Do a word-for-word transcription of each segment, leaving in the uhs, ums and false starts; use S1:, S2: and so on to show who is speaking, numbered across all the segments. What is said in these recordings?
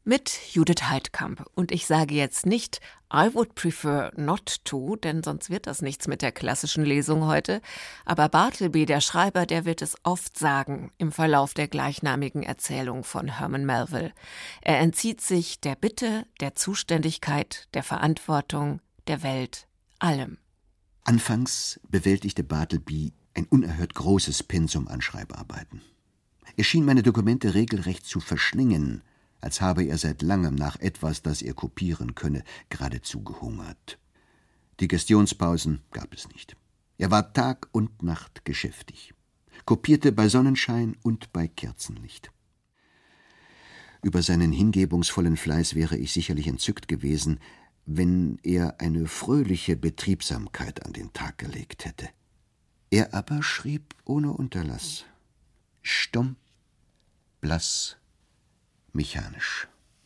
S1: Mit Judith Heidkamp. Und ich sage jetzt nicht I would prefer not to, denn sonst wird das nichts mit der klassischen Lesung heute. Aber Bartleby, der Schreiber, der wird es oft sagen im Verlauf der gleichnamigen Erzählung von Herman Melville. Er entzieht sich der Bitte, der Zuständigkeit, der Verantwortung, der Welt, allem.
S2: Anfangs bewältigte Bartleby ein unerhört großes Pensum an Schreibarbeiten. Er schien meine Dokumente regelrecht zu verschlingen, als habe er seit langem nach etwas, das er kopieren könne, geradezu gehungert. Diggestionspausen gab es nicht. Er war Tag und Nacht geschäftig, kopierte bei Sonnenschein und bei Kerzenlicht. Über seinen hingebungsvollen Fleiß wäre ich sicherlich entzückt gewesen, wenn er eine fröhliche Betriebsamkeit an den Tag gelegt hätte. Er aber schrieb ohne Unterlass, stumm, blass, mechanisch.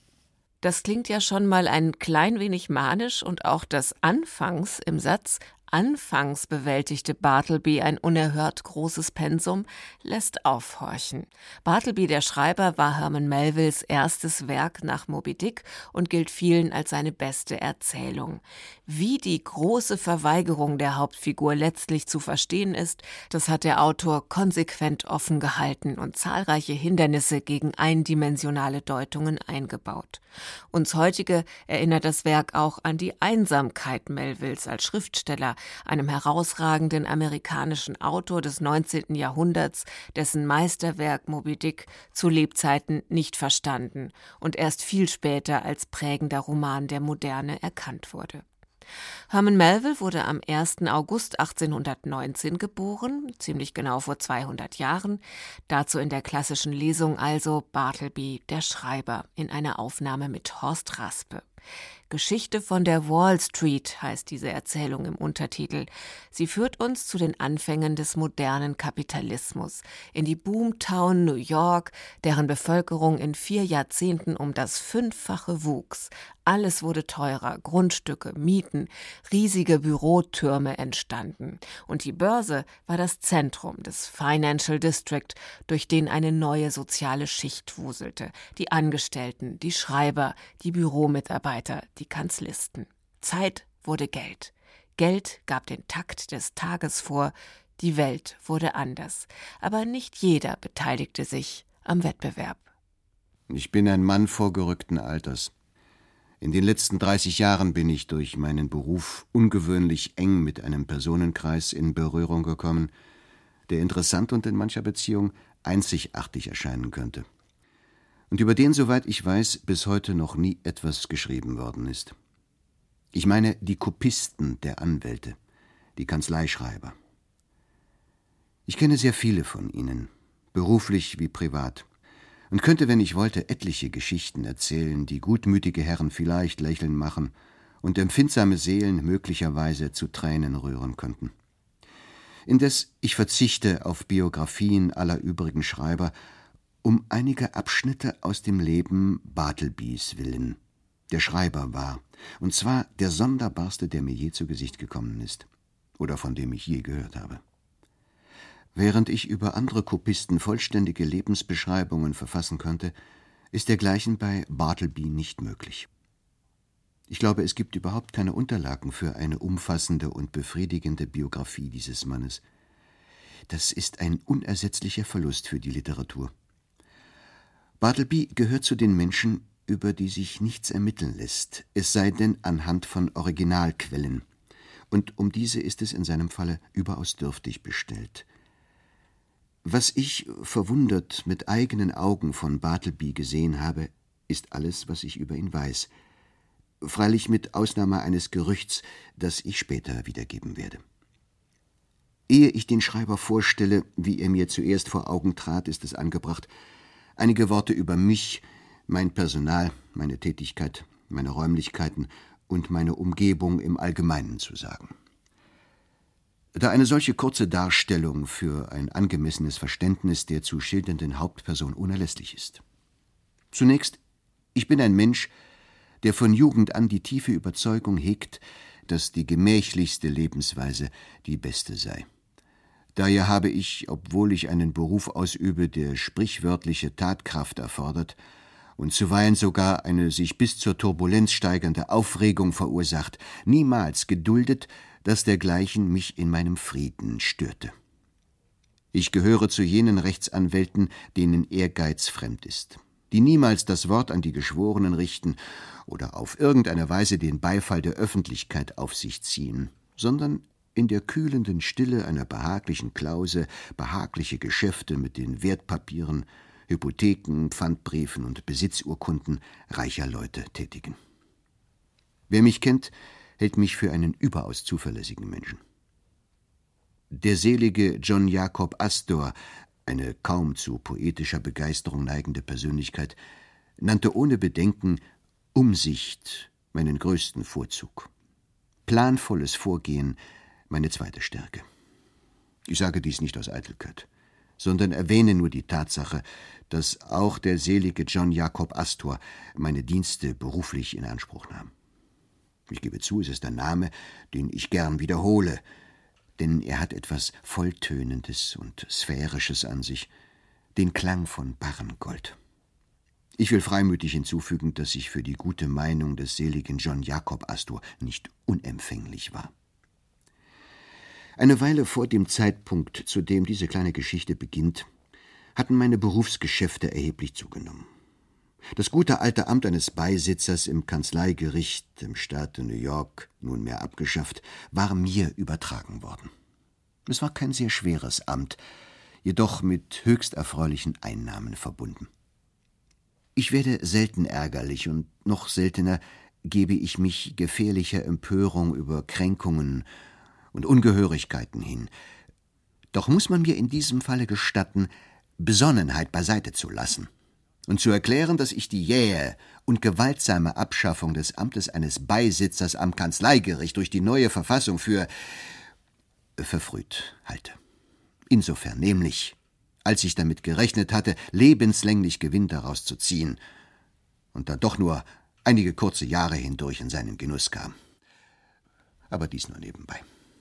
S1: Das klingt ja schon mal ein klein wenig manisch und auch das Anfangs im Satz Anfangs bewältigte Bartleby ein unerhört großes Pensum, lässt aufhorchen. Bartleby, der Schreiber, war Herman Melvilles erstes Werk nach Moby Dick und gilt vielen als seine beste Erzählung. Wie die große Verweigerung der Hauptfigur letztlich zu verstehen ist, das hat der Autor konsequent offen gehalten und zahlreiche Hindernisse gegen eindimensionale Deutungen eingebaut. Uns heutige erinnert das Werk auch an die Einsamkeit Melvilles als Schriftsteller, einem herausragenden amerikanischen Autor des neunzehnten Jahrhunderts, dessen Meisterwerk Moby Dick zu Lebzeiten nicht verstanden und erst viel später als prägender Roman der Moderne erkannt wurde. Herman Melville wurde am ersten August achtzehnhundertneunzehn geboren, ziemlich genau vor zweihundert Jahren. Dazu in der klassischen Lesung also Bartleby, der Schreiber, in einer Aufnahme mit Horst Raspe. Geschichte von der Wall Street heißt diese Erzählung im Untertitel. Sie führt uns zu den Anfängen des modernen Kapitalismus, in die Boomtown New York, deren Bevölkerung in vier Jahrzehnten um das Fünffache wuchs. Alles wurde teurer, Grundstücke, Mieten, riesige Bürotürme entstanden. Und die Börse war das Zentrum des Financial District, durch den eine neue soziale Schicht wuselte. Die Angestellten, die Schreiber, die Büromitarbeiter, die Kanzlisten. Zeit wurde Geld. Geld gab den Takt des Tages vor. Die Welt wurde anders. Aber nicht jeder beteiligte sich am Wettbewerb.
S2: Ich bin ein Mann vorgerückten Alters. In den letzten dreißig Jahren bin ich durch meinen Beruf ungewöhnlich eng mit einem Personenkreis in Berührung gekommen, der interessant und in mancher Beziehung einzigartig erscheinen könnte. Und über den, soweit ich weiß, bis heute noch nie etwas geschrieben worden ist. Ich meine die Kopisten der Anwälte, die Kanzleischreiber. Ich kenne sehr viele von ihnen, beruflich wie privat, und könnte, wenn ich wollte, etliche Geschichten erzählen, die gutmütige Herren vielleicht lächeln machen und empfindsame Seelen möglicherweise zu Tränen rühren könnten. Indes, ich verzichte auf Biografien aller übrigen Schreiber, um einige Abschnitte aus dem Leben Bartlebys willen, der Schreiber war, und zwar der sonderbarste, der mir je zu Gesicht gekommen ist, oder von dem ich je gehört habe. Während ich über andere Kopisten vollständige Lebensbeschreibungen verfassen könnte, ist dergleichen bei Bartleby nicht möglich. Ich glaube, es gibt überhaupt keine Unterlagen für eine umfassende und befriedigende Biografie dieses Mannes. Das ist ein unersetzlicher Verlust für die Literatur. Bartleby gehört zu den Menschen, über die sich nichts ermitteln lässt, es sei denn anhand von Originalquellen. Und um diese ist es in seinem Falle überaus dürftig bestellt. Was ich, verwundert, mit eigenen Augen von Bartleby gesehen habe, ist alles, was ich über ihn weiß. Freilich mit Ausnahme eines Gerüchts, das ich später wiedergeben werde. Ehe ich den Schreiber vorstelle, wie er mir zuerst vor Augen trat, ist es angebracht, einige Worte über mich, mein Personal, meine Tätigkeit, meine Räumlichkeiten und meine Umgebung im Allgemeinen zu sagen. Da eine solche kurze Darstellung für ein angemessenes Verständnis der zu schildernden Hauptperson unerlässlich ist. Zunächst, ich bin ein Mensch, der von Jugend an die tiefe Überzeugung hegt, dass die gemächlichste Lebensweise die beste sei. Daher habe ich, obwohl ich einen Beruf ausübe, der sprichwörtliche Tatkraft erfordert, und zuweilen sogar eine sich bis zur Turbulenz steigernde Aufregung verursacht, niemals geduldet, dass dergleichen mich in meinem Frieden störte. Ich gehöre zu jenen Rechtsanwälten, denen Ehrgeiz fremd ist, die niemals das Wort an die Geschworenen richten oder auf irgendeine Weise den Beifall der Öffentlichkeit auf sich ziehen, sondern in der kühlenden Stille einer behaglichen Klause behagliche Geschäfte mit den Wertpapieren, Hypotheken, Pfandbriefen und Besitzurkunden reicher Leute tätigen. Wer mich kennt, hält mich für einen überaus zuverlässigen Menschen. Der selige John Jacob Astor, eine kaum zu poetischer Begeisterung neigende Persönlichkeit, nannte ohne Bedenken Umsicht meinen größten Vorzug, planvolles Vorgehen meine zweite Stärke. Ich sage dies nicht aus Eitelkeit, sondern erwähne nur die Tatsache, dass auch der selige John Jacob Astor meine Dienste beruflich in Anspruch nahm. Ich gebe zu, es ist ein Name, den ich gern wiederhole, denn er hat etwas Volltönendes und Sphärisches an sich, den Klang von Barrengold. Ich will freimütig hinzufügen, dass ich für die gute Meinung des seligen John Jacob Astor nicht unempfänglich war. Eine Weile vor dem Zeitpunkt, zu dem diese kleine Geschichte beginnt, hatten meine Berufsgeschäfte erheblich zugenommen. Das gute alte Amt eines Beisitzers im Kanzleigericht im Staate New York, nunmehr abgeschafft, war mir übertragen worden. Es war kein sehr schweres Amt, jedoch mit höchst erfreulichen Einnahmen verbunden. Ich werde selten ärgerlich und noch seltener gebe ich mich gefährlicher Empörung über Kränkungen und Ungehörigkeiten hin. Doch muss man mir in diesem Falle gestatten, Besonnenheit beiseite zu lassen und zu erklären, dass ich die jähe und gewaltsame Abschaffung des Amtes eines Beisitzers am Kanzleigericht durch die neue Verfassung für verfrüht halte. Insofern nämlich, als ich damit gerechnet hatte, lebenslänglich Gewinn daraus zu ziehen und dann doch nur einige kurze Jahre hindurch in seinen Genuss kam. Aber dies nur nebenbei.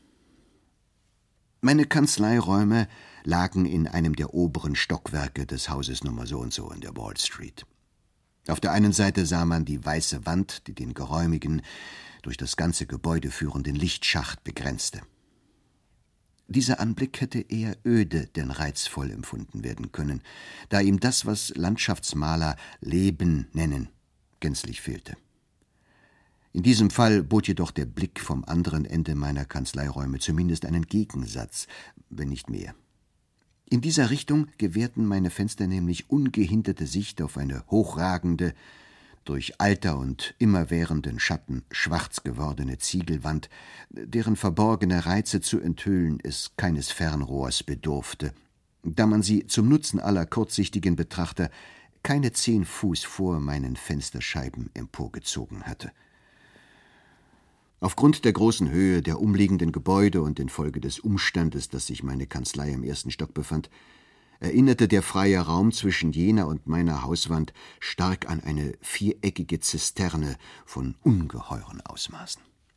S2: Meine Kanzleiräume lagen in einem der oberen Stockwerke des Hauses Nummer so und so in der Wall Street. Auf der einen Seite sah man die weiße Wand, die den geräumigen, durch das ganze Gebäude führenden Lichtschacht begrenzte. Dieser Anblick hätte eher öde denn reizvoll empfunden werden können, da ihm das, was Landschaftsmaler Leben nennen, gänzlich fehlte. In diesem Fall bot jedoch der Blick vom anderen Ende meiner Kanzleiräume zumindest einen Gegensatz, wenn nicht mehr. In dieser Richtung gewährten meine Fenster nämlich ungehinderte Sicht auf eine hochragende, durch Alter und immerwährenden Schatten schwarz gewordene Ziegelwand, deren verborgene Reize zu enthüllen es keines Fernrohrs bedurfte, da man sie zum Nutzen aller kurzsichtigen Betrachter keine zehn Fuß vor meinen Fensterscheiben emporgezogen hatte. Aufgrund der großen Höhe der umliegenden Gebäude und infolge des Umstandes, dass sich meine Kanzlei im ersten Stock befand, erinnerte der freie Raum zwischen jener und meiner Hauswand stark an eine viereckige Zisterne von ungeheuren Ausmaßen.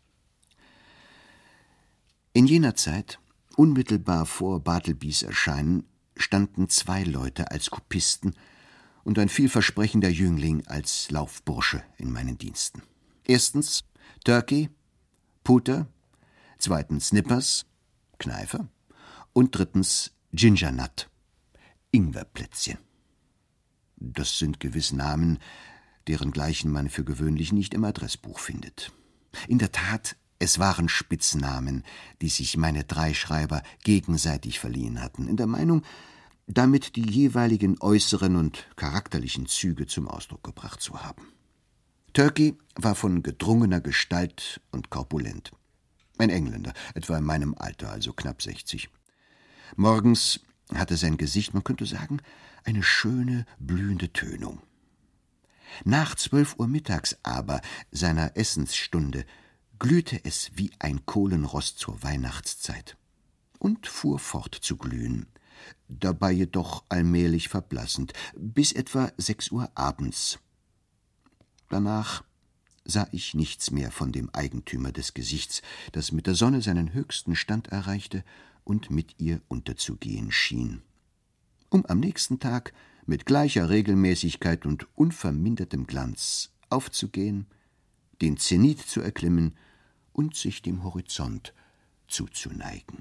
S2: In jener Zeit, unmittelbar vor Bartlebys Erscheinen, standen zwei Leute als Kopisten und ein vielversprechender Jüngling als Laufbursche in meinen Diensten. Erstens Turkey, Puter, zweitens Nippers, Kneifer und drittens Gingernut, Ingwerplätzchen. Das sind gewiss Namen, deren gleichen man für gewöhnlich nicht im Adressbuch findet. In der Tat, es waren Spitznamen, die sich meine drei Schreiber gegenseitig verliehen hatten, in der Meinung, damit die jeweiligen äußeren und charakterlichen Züge zum Ausdruck gebracht zu haben. Turkey war von gedrungener Gestalt und korpulent. Ein Engländer, etwa in meinem Alter, also knapp sechzig. Morgens hatte sein Gesicht, man könnte sagen, eine schöne, blühende Tönung. Nach zwölf Uhr mittags aber, seiner Essensstunde, glühte es wie ein Kohlenrost zur Weihnachtszeit und fuhr fort zu glühen, dabei jedoch allmählich verblassend, bis etwa sechs Uhr abends. Danach sah ich nichts mehr von dem Eigentümer des Gesichts, das mit der Sonne seinen höchsten Stand erreichte und mit ihr unterzugehen schien, um am nächsten Tag mit gleicher Regelmäßigkeit und unvermindertem Glanz aufzugehen, den Zenit zu erklimmen und sich dem Horizont zuzuneigen.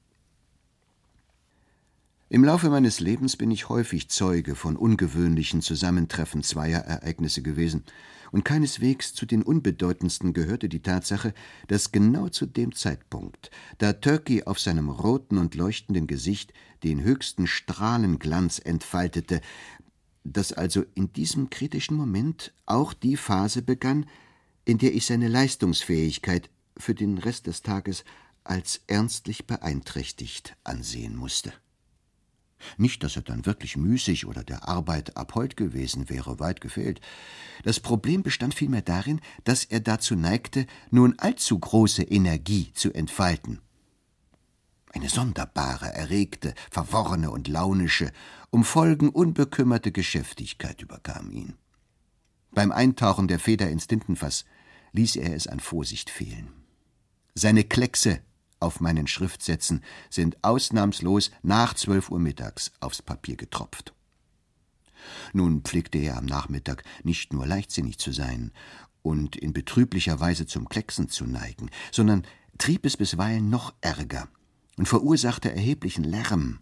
S2: Im Laufe meines Lebens bin ich häufig Zeuge von ungewöhnlichen Zusammentreffen zweier Ereignisse gewesen, und keineswegs zu den unbedeutendsten gehörte die Tatsache, dass genau zu dem Zeitpunkt, da Turkey auf seinem roten und leuchtenden Gesicht den höchsten Strahlenglanz entfaltete, dass also in diesem kritischen Moment auch die Phase begann, in der ich seine Leistungsfähigkeit für den Rest des Tages als ernstlich beeinträchtigt ansehen musste. Nicht, dass er dann wirklich müßig oder der Arbeit abhold gewesen wäre, weit gefehlt. Das Problem bestand vielmehr darin, dass er dazu neigte, nun allzu große Energie zu entfalten. Eine sonderbare, erregte, verworrene und launische, um Folgen unbekümmerte Geschäftigkeit überkam ihn. Beim Eintauchen der Feder ins Tintenfass ließ er es an Vorsicht fehlen. Seine Kleckse auf meinen Schriftsätzen sind ausnahmslos nach zwölf Uhr mittags aufs Papier getropft. Nun pflegte er am Nachmittag nicht nur leichtsinnig zu sein und in betrüblicher Weise zum Klecksen zu neigen, sondern trieb es bisweilen noch ärger und verursachte erheblichen Lärm.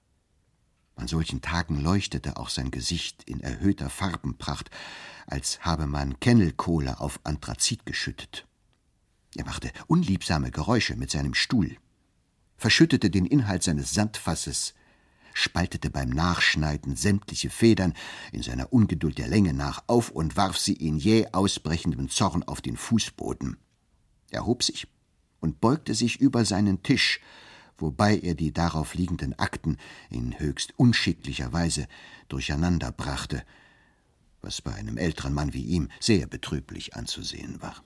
S2: An solchen Tagen leuchtete auch sein Gesicht in erhöhter Farbenpracht, als habe man Kennelkohle auf Anthrazit geschüttet. Er machte unliebsame Geräusche mit seinem Stuhl, verschüttete den Inhalt seines Sandfasses, spaltete beim Nachschneiden sämtliche Federn in seiner Ungeduld der Länge nach auf und warf sie in jäh ausbrechendem Zorn auf den Fußboden. Er hob sich und beugte sich über seinen Tisch, wobei er die darauf liegenden Akten in höchst unschicklicher Weise durcheinander brachte, was bei einem älteren Mann wie ihm sehr betrüblich anzusehen war.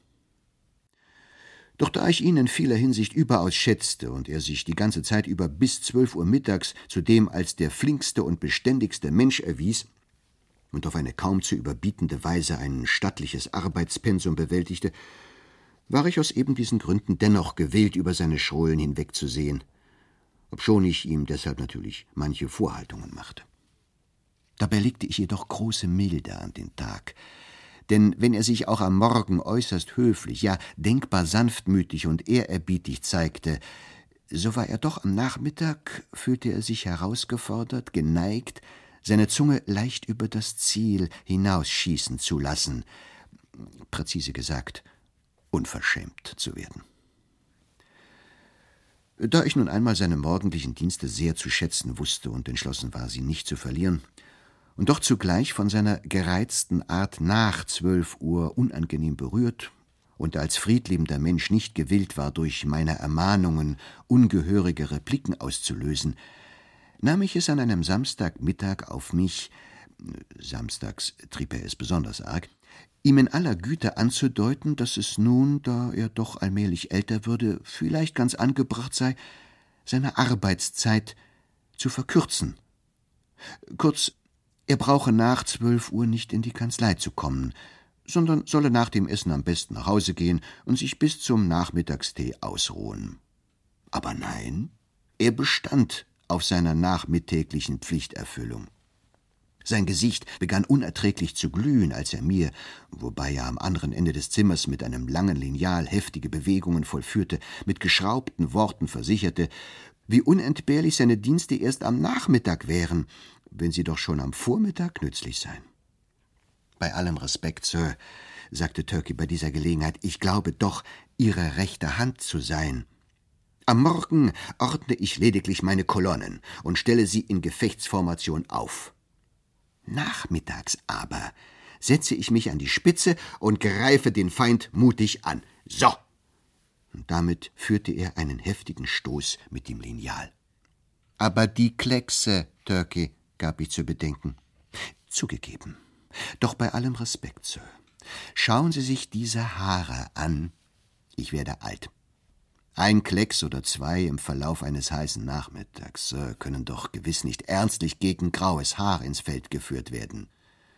S2: Doch da ich ihn in vieler Hinsicht überaus schätzte und er sich die ganze Zeit über bis zwölf Uhr mittags zudem als der flinkste und beständigste Mensch erwies und auf eine kaum zu überbietende Weise ein stattliches Arbeitspensum bewältigte, war ich aus eben diesen Gründen dennoch gewillt, über seine Schrullen hinwegzusehen, obschon ich ihm deshalb natürlich manche Vorhaltungen machte. Dabei legte ich jedoch große Milde an den Tag, denn wenn er sich auch am Morgen äußerst höflich, ja denkbar sanftmütig und ehrerbietig zeigte, so war er doch am Nachmittag, fühlte er sich herausgefordert, geneigt, seine Zunge leicht über das Ziel hinausschießen zu lassen, präzise gesagt, unverschämt zu werden. Da ich nun einmal seine morgendlichen Dienste sehr zu schätzen wusste und entschlossen war, sie nicht zu verlieren, und doch zugleich von seiner gereizten Art nach zwölf Uhr unangenehm berührt und als friedliebender Mensch nicht gewillt war, durch meine Ermahnungen ungehörige Repliken auszulösen, nahm ich es an einem Samstagmittag auf mich, samstags trieb er es besonders arg, ihm in aller Güte anzudeuten, dass es nun, da er doch allmählich älter würde, vielleicht ganz angebracht sei, seine Arbeitszeit zu verkürzen. Kurz, er brauche nach zwölf Uhr nicht in die Kanzlei zu kommen, sondern solle nach dem Essen am besten nach Hause gehen und sich bis zum Nachmittagstee ausruhen. Aber nein, er bestand auf seiner nachmittäglichen Pflichterfüllung. Sein Gesicht begann unerträglich zu glühen, als er mir, wobei er am anderen Ende des Zimmers mit einem langen Lineal heftige Bewegungen vollführte, mit geschraubten Worten versicherte, wie unentbehrlich seine Dienste erst am Nachmittag wären, wenn sie doch schon am Vormittag nützlich seien. »Bei allem Respekt, Sir«, sagte Turkey bei dieser Gelegenheit, »ich glaube doch, Ihre rechte Hand zu sein. Am Morgen ordne ich lediglich meine Kolonnen und stelle sie in Gefechtsformation auf. Nachmittags aber setze ich mich an die Spitze und greife den Feind mutig an. So!« Und damit führte er einen heftigen Stoß mit dem Lineal. »Aber die Kleckse, Turkey«, gab ich zu bedenken. »Zugegeben. Doch bei allem Respekt, Sir. Schauen Sie sich diese Haare an. Ich werde alt. Ein Klecks oder zwei im Verlauf eines heißen Nachmittags, Sir, können doch gewiss nicht ernstlich gegen graues Haar ins Feld geführt werden.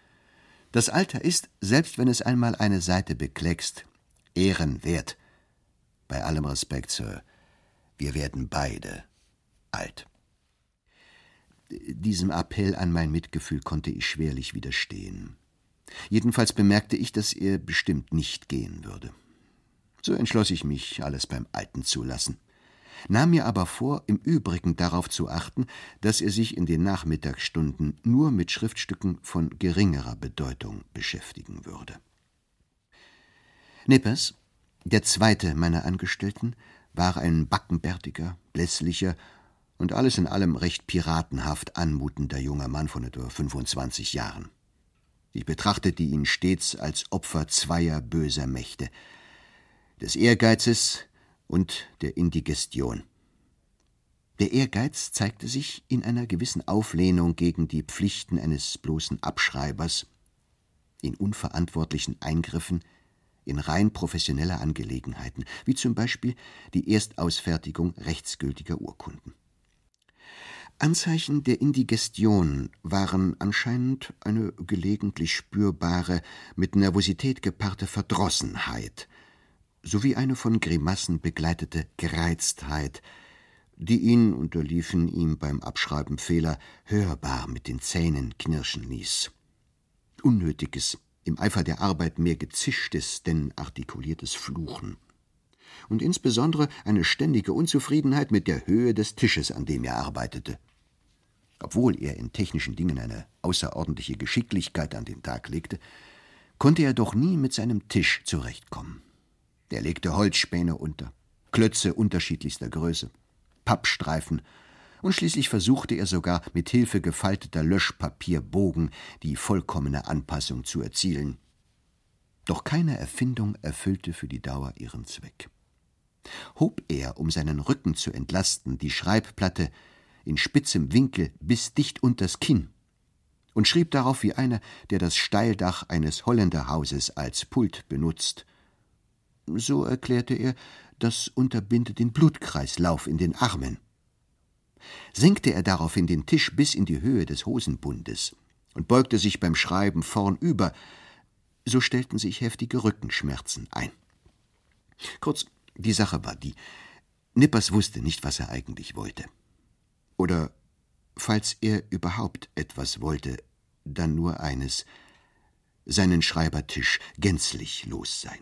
S2: Das Alter ist, selbst wenn es einmal eine Seite bekleckst, ehrenwert. Bei allem Respekt, Sir, wir werden beide alt.« Diesem Appell an mein Mitgefühl konnte ich schwerlich widerstehen. Jedenfalls bemerkte ich, dass er bestimmt nicht gehen würde. So entschloss ich mich, alles beim Alten zu lassen, nahm mir aber vor, im Übrigen darauf zu achten, dass er sich in den Nachmittagsstunden nur mit Schriftstücken von geringerer Bedeutung beschäftigen würde. Nippers, der zweite meiner Angestellten, war ein backenbärtiger, blässlicher und alles in allem recht piratenhaft anmutender junger Mann von etwa fünfundzwanzig Jahren. Ich betrachtete ihn stets als Opfer zweier böser Mächte, des Ehrgeizes und der Indigestion. Der Ehrgeiz zeigte sich in einer gewissen Auflehnung gegen die Pflichten eines bloßen Abschreibers, in unverantwortlichen Eingriffen in rein professionelle Angelegenheiten, wie zum Beispiel die Erstausfertigung rechtsgültiger Urkunden. Anzeichen der Indigestion waren anscheinend eine gelegentlich spürbare, mit Nervosität gepaarte Verdrossenheit sowie eine von Grimassen begleitete Gereiztheit, die ihn, unterliefen ihm beim Abschreiben Fehler, hörbar mit den Zähnen knirschen ließ. Unnötiges, im Eifer der Arbeit mehr gezischtes, denn artikuliertes Fluchen. Und insbesondere eine ständige Unzufriedenheit mit der Höhe des Tisches, an dem er arbeitete. Obwohl er in technischen Dingen eine außerordentliche Geschicklichkeit an den Tag legte, konnte er doch nie mit seinem Tisch zurechtkommen. Er legte Holzspäne unter, Klötze unterschiedlichster Größe, Pappstreifen, und schließlich versuchte er sogar mit Hilfe gefalteter Löschpapierbogen die vollkommene Anpassung zu erzielen. Doch keine Erfindung erfüllte für die Dauer ihren Zweck. Hob er, um seinen Rücken zu entlasten, die Schreibplatte in spitzem Winkel bis dicht unters Kinn und schrieb darauf wie einer, der das Steildach eines Holländerhauses als Pult benutzt. So erklärte er, das unterbinde den Blutkreislauf in den Armen. Senkte er daraufhin den Tisch bis in die Höhe des Hosenbundes und beugte sich beim Schreiben vornüber, so stellten sich heftige Rückenschmerzen ein. Kurz, die Sache war die, Nippers wusste nicht, was er eigentlich wollte. Oder, falls er überhaupt etwas wollte, dann nur eines, seinen Schreibertisch gänzlich los sein.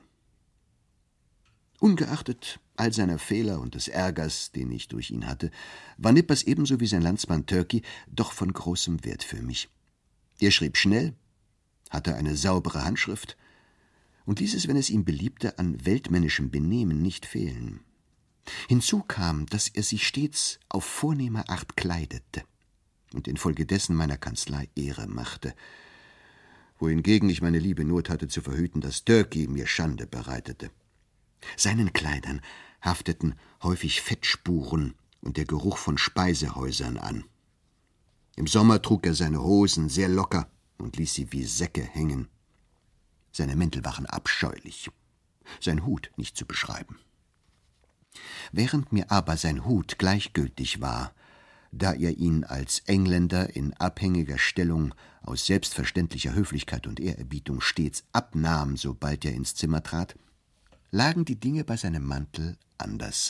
S2: Ungeachtet all seiner Fehler und des Ärgers, den ich durch ihn hatte, war Nippers ebenso wie sein Landsmann Turkey doch von großem Wert für mich. Er schrieb schnell, hatte eine saubere Handschrift und ließ es, wenn es ihm beliebte, an weltmännischem Benehmen nicht fehlen. Hinzu kam, dass er sich stets auf vornehme Art kleidete und infolgedessen meiner Kanzlei Ehre machte, wohingegen ich meine liebe Not hatte zu verhüten, dass Turkey mir Schande bereitete. Seinen Kleidern hafteten häufig Fettspuren und der Geruch von Speisehäusern an. Im Sommer trug er seine Hosen sehr locker und ließ sie wie Säcke hängen. Seine Mäntel waren abscheulich, sein Hut nicht zu beschreiben. Während mir aber sein Hut gleichgültig war, da er ihn als Engländer in abhängiger Stellung aus selbstverständlicher Höflichkeit und Ehrerbietung stets abnahm, sobald er ins Zimmer trat, lagen die Dinge bei seinem Mantel anders.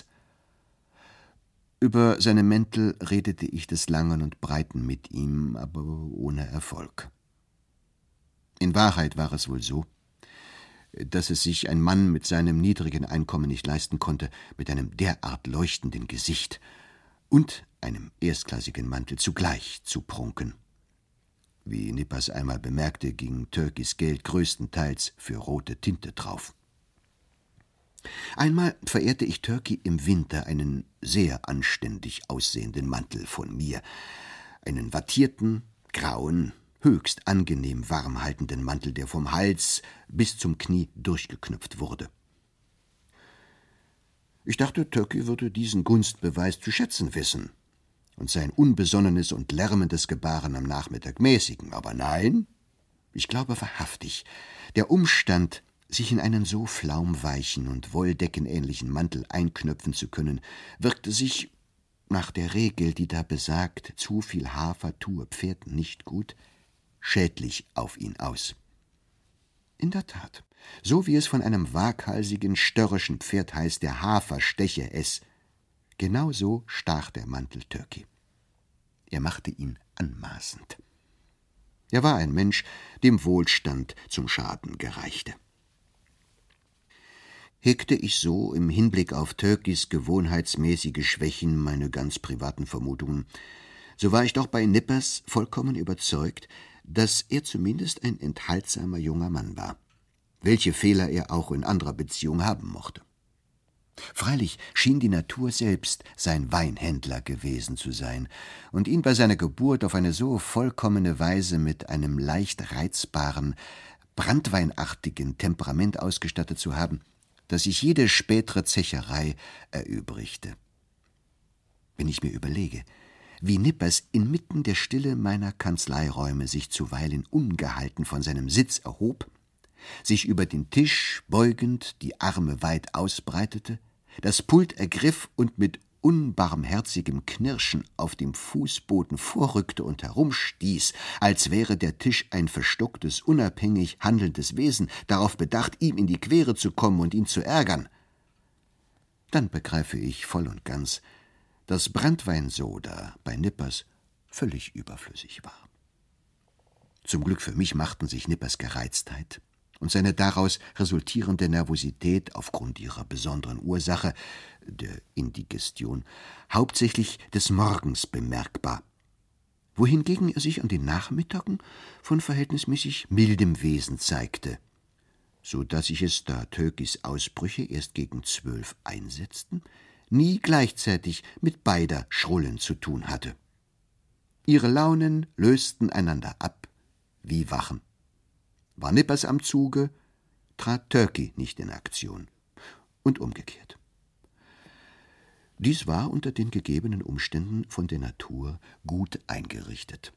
S2: Über seine Mäntel redete ich des Langen und Breiten mit ihm, aber ohne Erfolg. In Wahrheit war es wohl so, dass es sich ein Mann mit seinem niedrigen Einkommen nicht leisten konnte, mit einem derart leuchtenden Gesicht und einem erstklassigen Mantel zugleich zu prunken. Wie Nippers einmal bemerkte, ging Turkeys Geld größtenteils für rote Tinte drauf. Einmal verehrte ich Turkey im Winter einen sehr anständig aussehenden Mantel von mir, einen wattierten, grauen, höchst angenehm warmhaltenden Mantel, der vom Hals bis zum Knie durchgeknöpft wurde. Ich dachte, Turkey würde diesen Gunstbeweis zu schätzen wissen und sein unbesonnenes und lärmendes Gebaren am Nachmittag mäßigen, aber nein, ich glaube wahrhaftig, der Umstand, sich in einen so flaumweichen und wolldeckenähnlichen Mantel einknöpfen zu können, wirkte sich, nach der Regel, die da besagt, zu viel Hafer tue Pferden nicht gut, schädlich auf ihn aus. In der Tat, so wie es von einem waghalsigen, störrischen Pferd heißt, der Hafer steche es, genau so stach der Mantel Turkey. Er machte ihn anmaßend. Er war ein Mensch, dem Wohlstand zum Schaden gereichte. Hegte ich so im Hinblick auf Turkeys gewohnheitsmäßige Schwächen meine ganz privaten Vermutungen, so war ich doch bei Nippers vollkommen überzeugt, dass er zumindest ein enthaltsamer junger Mann war, welche Fehler er auch in anderer Beziehung haben mochte. Freilich schien die Natur selbst sein Weinhändler gewesen zu sein und ihn bei seiner Geburt auf eine so vollkommene Weise mit einem leicht reizbaren, branntweinartigen Temperament ausgestattet zu haben, dass sich jede spätere Zecherei erübrigte. Wenn ich mir überlege, wie Nippers inmitten der Stille meiner Kanzleiräume sich zuweilen ungehalten von seinem Sitz erhob, sich über den Tisch beugend die Arme weit ausbreitete, das Pult ergriff und mit unbarmherzigem Knirschen auf dem Fußboden vorrückte und herumstieß, als wäre der Tisch ein verstocktes, unabhängig handelndes Wesen, darauf bedacht, ihm in die Quere zu kommen und ihn zu ärgern, dann begreife ich voll und ganz, dass Branntweinsoda bei Nippers völlig überflüssig war. Zum Glück für mich machten sich Nippers Gereiztheit und seine daraus resultierende Nervosität aufgrund ihrer besonderen Ursache, der Indigestion, hauptsächlich des Morgens bemerkbar, wohingegen er sich an den Nachmittagen von verhältnismäßig mildem Wesen zeigte, so daß ich es, da Turkeys Ausbrüche erst gegen zwölf einsetzten, nie gleichzeitig mit beider Schrullen zu tun hatte. Ihre Launen lösten einander ab wie Wachen. War Nippers am Zuge, trat Turkey nicht in Aktion und umgekehrt. Dies war unter den gegebenen Umständen von der Natur gut eingerichtet.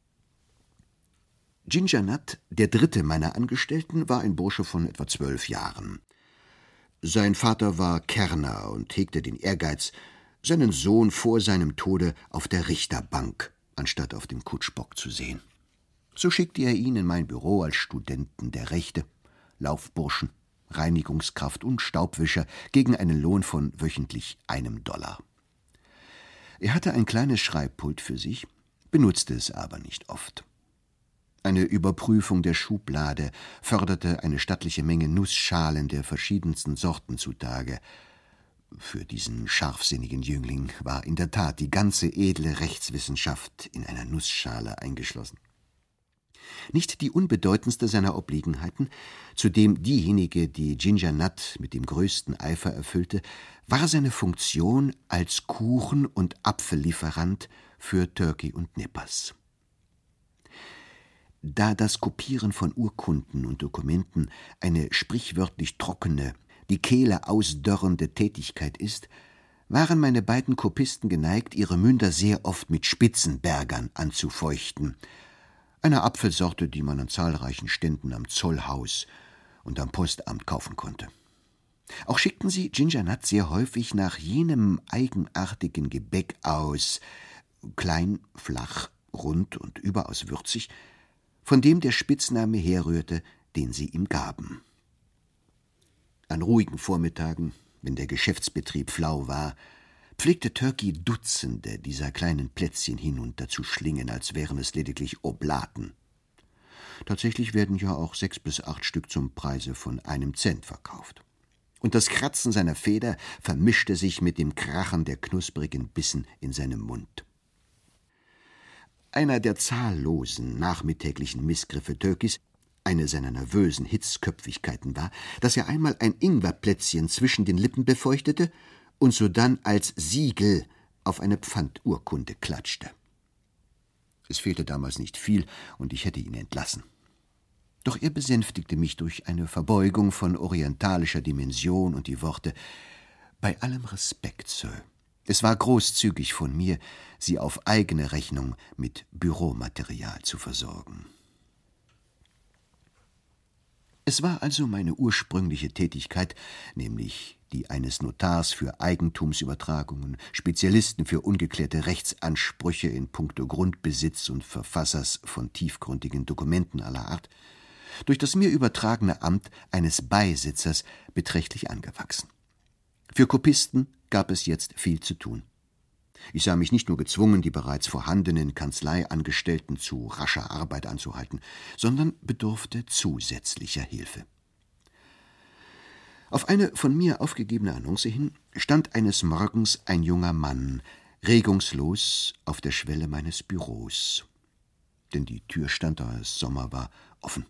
S2: Ginger Nut, der dritte meiner Angestellten, war ein Bursche von etwa zwölf Jahren. Sein Vater war Kärrner und hegte den Ehrgeiz, seinen Sohn vor seinem Tode auf der Richterbank anstatt auf dem Kutschbock zu sehen. So schickte er ihn in mein Büro als Studenten der Rechte, Laufburschen, Reinigungskraft und Staubwischer gegen einen Lohn von wöchentlich einem Dollar. Er hatte ein kleines Schreibpult für sich, benutzte es aber nicht oft. Eine Überprüfung der Schublade förderte eine stattliche Menge Nussschalen der verschiedensten Sorten zutage. Für diesen scharfsinnigen Jüngling war in der Tat die ganze edle Rechtswissenschaft in einer Nussschale eingeschlossen. Nicht die unbedeutendste seiner Obliegenheiten, zudem diejenige, die Ginger Nut mit dem größten Eifer erfüllte, war seine Funktion als Kuchen- und Apfellieferant für Turkey und Nippers. Da das Kopieren von Urkunden und Dokumenten eine sprichwörtlich trockene, die Kehle ausdörrende Tätigkeit ist, waren meine beiden Kopisten geneigt, ihre Münder sehr oft mit Spitzenbergern anzufeuchten, einer Apfelsorte, die man an zahlreichen Ständen am Zollhaus und am Postamt kaufen konnte. Auch schickten sie Ginger Nut sehr häufig nach jenem eigenartigen Gebäck aus, klein, flach, rund und überaus würzig, von dem der Spitzname herrührte, den sie ihm gaben. An ruhigen Vormittagen, wenn der Geschäftsbetrieb flau war, pflegte Turkey Dutzende dieser kleinen Plätzchen hinunter zu schlingen, als wären es lediglich Oblaten. Tatsächlich werden ja auch sechs bis acht Stück zum Preise von einem Cent verkauft. Und das Kratzen seiner Feder vermischte sich mit dem Krachen der knusprigen Bissen in seinem Mund. Einer der zahllosen nachmittäglichen Missgriffe Turkeys, eine seiner nervösen Hitzköpfigkeiten war, dass er einmal ein Ingwerplätzchen zwischen den Lippen befeuchtete und sodann als Siegel auf eine Pfandurkunde klatschte. Es fehlte damals nicht viel, und ich hätte ihn entlassen. Doch er besänftigte mich durch eine Verbeugung von orientalischer Dimension und die Worte: »Bei allem Respekt, Sir, es war großzügig von mir, Sie auf eigene Rechnung mit Büromaterial zu versorgen.« Es war also meine ursprüngliche Tätigkeit, nämlich die eines Notars für Eigentumsübertragungen, Spezialisten für ungeklärte Rechtsansprüche in puncto Grundbesitz und Verfassers von tiefgründigen Dokumenten aller Art, durch das mir übertragene Amt eines Beisitzers beträchtlich angewachsen. Für Kopisten gab es jetzt viel zu tun. Ich sah mich nicht nur gezwungen, die bereits vorhandenen Kanzleiangestellten zu rascher Arbeit anzuhalten, sondern bedurfte zusätzlicher Hilfe. Auf eine von mir aufgegebene Annonce hin stand eines Morgens ein junger Mann, regungslos auf der Schwelle meines Büros. Denn die Tür stand, da es Sommer war, offen.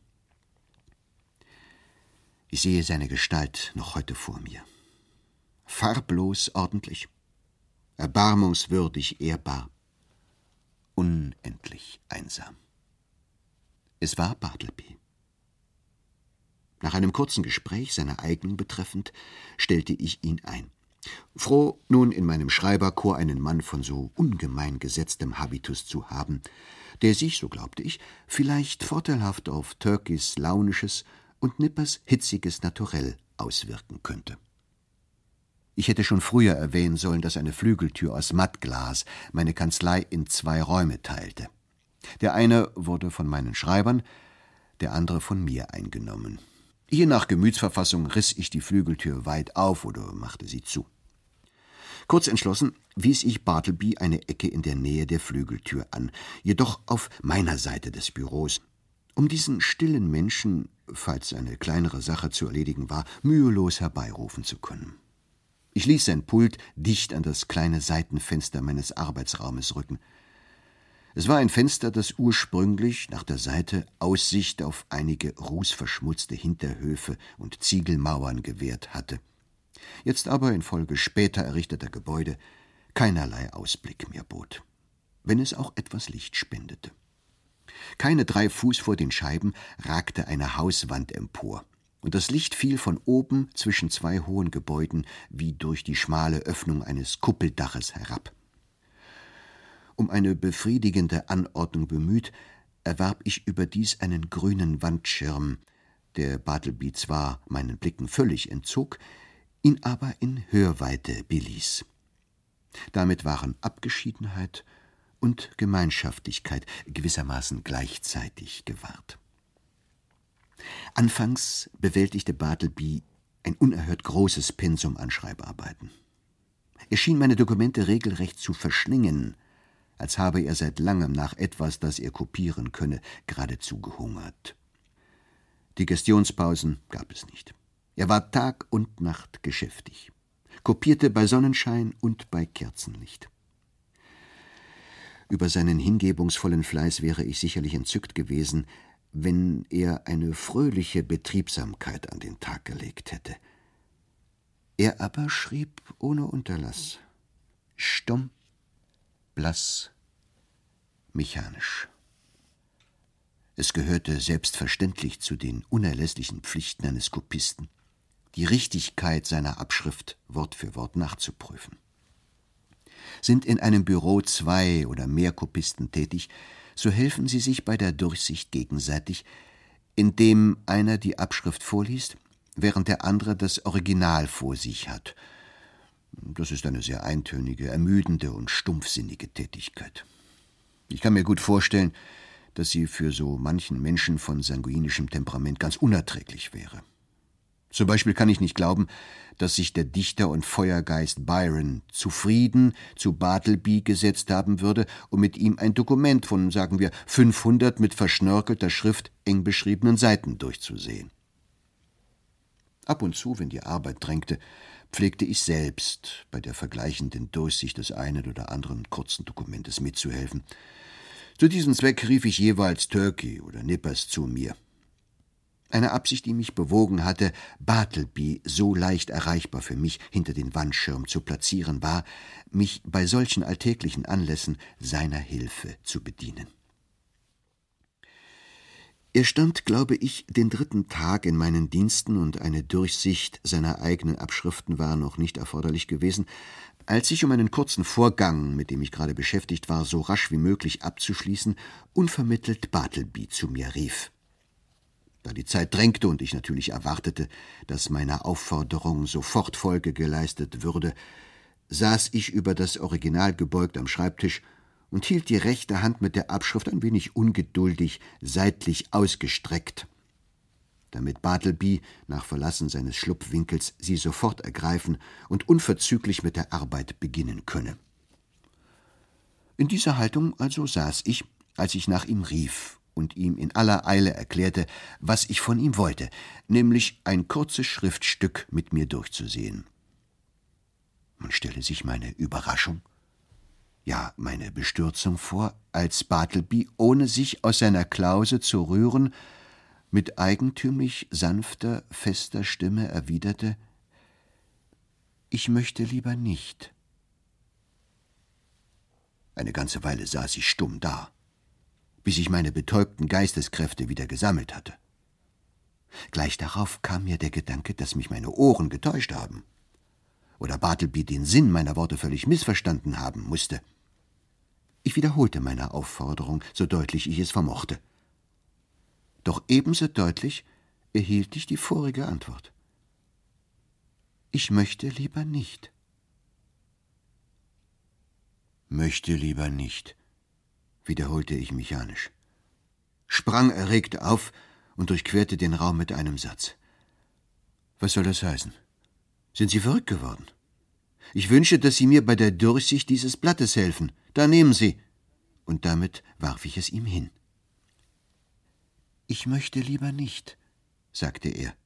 S2: Ich sehe seine Gestalt noch heute vor mir. Farblos ordentlich, erbarmungswürdig ehrbar, unendlich einsam. Es war Bartleby. Nach einem kurzen Gespräch seiner Eignung betreffend, stellte ich ihn ein. Froh, nun in meinem Schreiberchor einen Mann von so ungemein gesetztem Habitus zu haben, der sich, so glaubte ich, vielleicht vorteilhaft auf Turkeys launisches und Nippers hitziges Naturell auswirken könnte. Ich hätte schon früher erwähnen sollen, dass eine Flügeltür aus Mattglas meine Kanzlei in zwei Räume teilte. Der eine wurde von meinen Schreibern, der andere von mir eingenommen. Je nach Gemütsverfassung riss ich die Flügeltür weit auf oder machte sie zu. Kurz entschlossen wies ich Bartleby eine Ecke in der Nähe der Flügeltür an, jedoch auf meiner Seite des Büros, um diesen stillen Menschen, falls eine kleinere Sache zu erledigen war, mühelos herbeirufen zu können. Ich ließ sein Pult dicht an das kleine Seitenfenster meines Arbeitsraumes rücken. Es war ein Fenster, das ursprünglich nach der Seite Aussicht auf einige rußverschmutzte Hinterhöfe und Ziegelmauern gewährt hatte, jetzt aber infolge später errichteter Gebäude keinerlei Ausblick mehr bot, wenn es auch etwas Licht spendete. Keine drei Fuß vor den Scheiben ragte eine Hauswand empor, und das Licht fiel von oben zwischen zwei hohen Gebäuden wie durch die schmale Öffnung eines Kuppeldaches herab. Um eine befriedigende Anordnung bemüht, erwarb ich überdies einen grünen Wandschirm, der Bartleby zwar meinen Blicken völlig entzog, ihn aber in Hörweite beließ. Damit waren Abgeschiedenheit und Gemeinschaftlichkeit gewissermaßen gleichzeitig gewahrt. Anfangs bewältigte Bartleby ein unerhört großes Pensum an Schreibarbeiten. Er schien meine Dokumente regelrecht zu verschlingen, als habe er seit langem nach etwas, das er kopieren könne, geradezu gehungert. Digestionspausen gab es nicht. Er war Tag und Nacht geschäftig, kopierte bei Sonnenschein und bei Kerzenlicht. Über seinen hingebungsvollen Fleiß wäre ich sicherlich entzückt gewesen, wenn er eine fröhliche Betriebsamkeit an den Tag gelegt hätte. Er aber schrieb ohne Unterlass, stumm, blass, mechanisch. Es gehörte selbstverständlich zu den unerlässlichen Pflichten eines Kopisten, die Richtigkeit seiner Abschrift Wort für Wort nachzuprüfen. Sind in einem Büro zwei oder mehr Kopisten tätig, so helfen sie sich bei der Durchsicht gegenseitig, indem einer die Abschrift vorliest, während der andere das Original vor sich hat. Das ist eine sehr eintönige, ermüdende und stumpfsinnige Tätigkeit. Ich kann mir gut vorstellen, dass sie für so manchen Menschen von sanguinischem Temperament ganz unerträglich wäre. Zum Beispiel kann ich nicht glauben, dass sich der Dichter und Feuergeist Byron zufrieden zu Bartleby gesetzt haben würde, um mit ihm ein Dokument von, sagen wir, fünfhundert mit verschnörkelter Schrift eng beschriebenen Seiten durchzusehen. Ab und zu, wenn die Arbeit drängte, pflegte ich selbst bei der vergleichenden Durchsicht des einen oder anderen kurzen Dokumentes mitzuhelfen. Zu diesem Zweck rief ich jeweils Turkey oder Nippers zu mir. Eine Absicht, die mich bewogen hatte, Bartleby so leicht erreichbar für mich hinter den Wandschirm zu platzieren, war, mich bei solchen alltäglichen Anlässen seiner Hilfe zu bedienen. Er stand, glaube ich, den dritten Tag in meinen Diensten, und eine Durchsicht seiner eigenen Abschriften war noch nicht erforderlich gewesen, als ich, um einen kurzen Vorgang, mit dem ich gerade beschäftigt war, so rasch wie möglich abzuschließen, unvermittelt Bartleby zu mir rief. Da die Zeit drängte und ich natürlich erwartete, dass meiner Aufforderung sofort Folge geleistet würde, saß ich über das Original gebeugt am Schreibtisch und hielt die rechte Hand mit der Abschrift ein wenig ungeduldig seitlich ausgestreckt, damit Bartleby nach Verlassen seines Schlupfwinkels sie sofort ergreifen und unverzüglich mit der Arbeit beginnen könne. In dieser Haltung also saß ich, als ich nach ihm rief und ihm in aller Eile erklärte, was ich von ihm wollte, nämlich ein kurzes Schriftstück mit mir durchzusehen. Man stelle sich meine Überraschung, ja meine Bestürzung vor, als Bartleby, ohne sich aus seiner Klause zu rühren, mit eigentümlich sanfter, fester Stimme erwiderte: »Ich möchte lieber nicht.« Eine ganze Weile saß ich stumm da, bis ich meine betäubten Geisteskräfte wieder gesammelt hatte. Gleich darauf kam mir der Gedanke, dass mich meine Ohren getäuscht haben oder Bartleby den Sinn meiner Worte völlig missverstanden haben musste. Ich wiederholte meine Aufforderung, so deutlich ich es vermochte. Doch ebenso deutlich erhielt ich die vorige Antwort: »Ich möchte lieber nicht.« »Möchte lieber nicht«, wiederholte ich mechanisch, sprang erregt auf und durchquerte den Raum mit einem Satz. »Was soll das heißen? Sind Sie verrückt geworden? Ich wünsche, dass Sie mir bei der Durchsicht dieses Blattes helfen. Da nehmen Sie.« Und damit warf ich es ihm hin. »Ich möchte lieber nicht«, sagte er.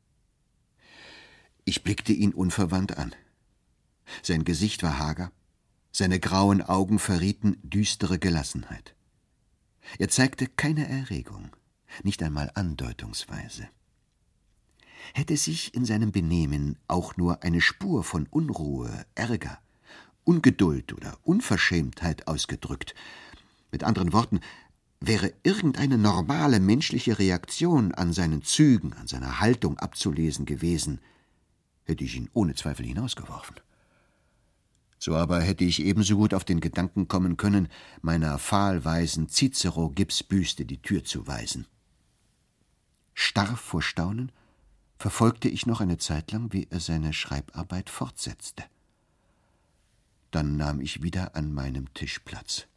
S2: Ich blickte ihn unverwandt an. Sein Gesicht war hager, seine grauen Augen verrieten düstere Gelassenheit. Er zeigte keine Erregung, nicht einmal andeutungsweise. Hätte sich in seinem Benehmen auch nur eine Spur von Unruhe, Ärger, Ungeduld oder Unverschämtheit ausgedrückt, mit anderen Worten, wäre irgendeine normale menschliche Reaktion an seinen Zügen, an seiner Haltung abzulesen gewesen, hätte ich ihn ohne Zweifel hinausgeworfen. So aber hätte ich ebenso gut auf den Gedanken kommen können, meiner fahlweisen Cicero-Gipsbüste die Tür zu weisen. Starr vor Staunen verfolgte ich noch eine Zeit lang, wie er seine Schreibarbeit fortsetzte. Dann nahm ich wieder an meinem Tisch Platz.